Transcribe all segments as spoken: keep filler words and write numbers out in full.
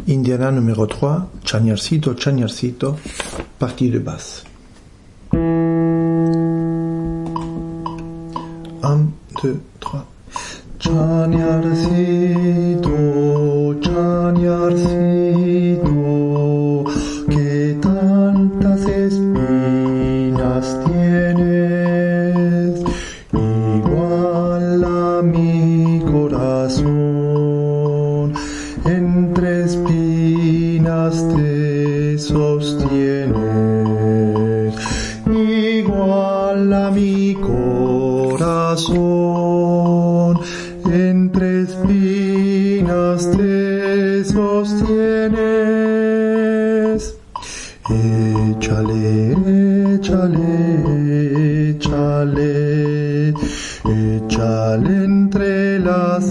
Indiana numéro trois, Chañarcito, Chañarcito, partie de basse. Un, deux, trois. Chañarcito, Chañarcito, que tantas espinas tienes, igual a mi corazón, entre espinas te sostienes, igual a mi corazón, entre espinas te sostienes. Échale, échale, échale, échale entre las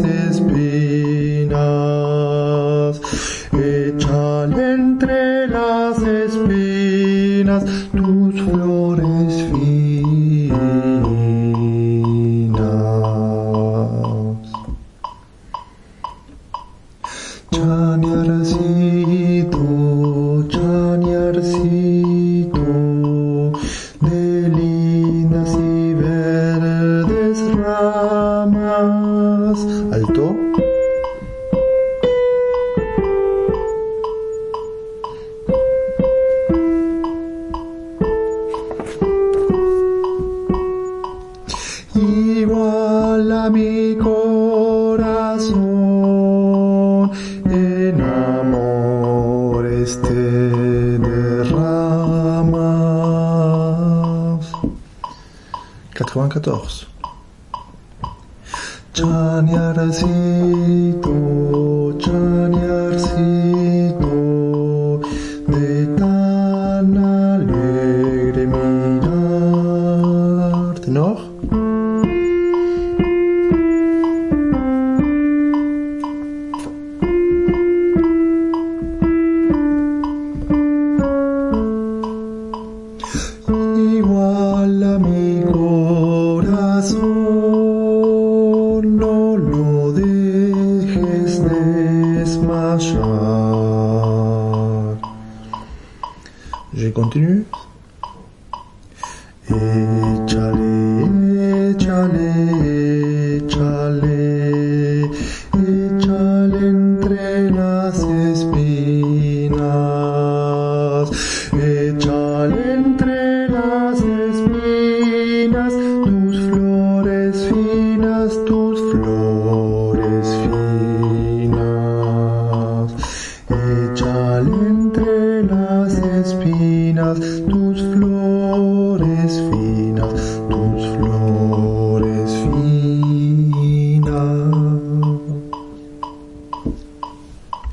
espinas, échale entre las espinas tus flores finas. Chañarcito, Chañarcito, de lindas y verdes ramas. Alto. Igual a mi corazón, en amores te derramas. quatre-vingt-quatorze. Chañarcito, Chañarcito, de tan alegre mirarte. Noch? Igual a mi corazón, no lo dejes desmayar. Je continue. Échale, échale, échale, échale entre las espinas, échale entre las espinas tus flores finas, tus flores finas, échale entre las espinas tus flores finas.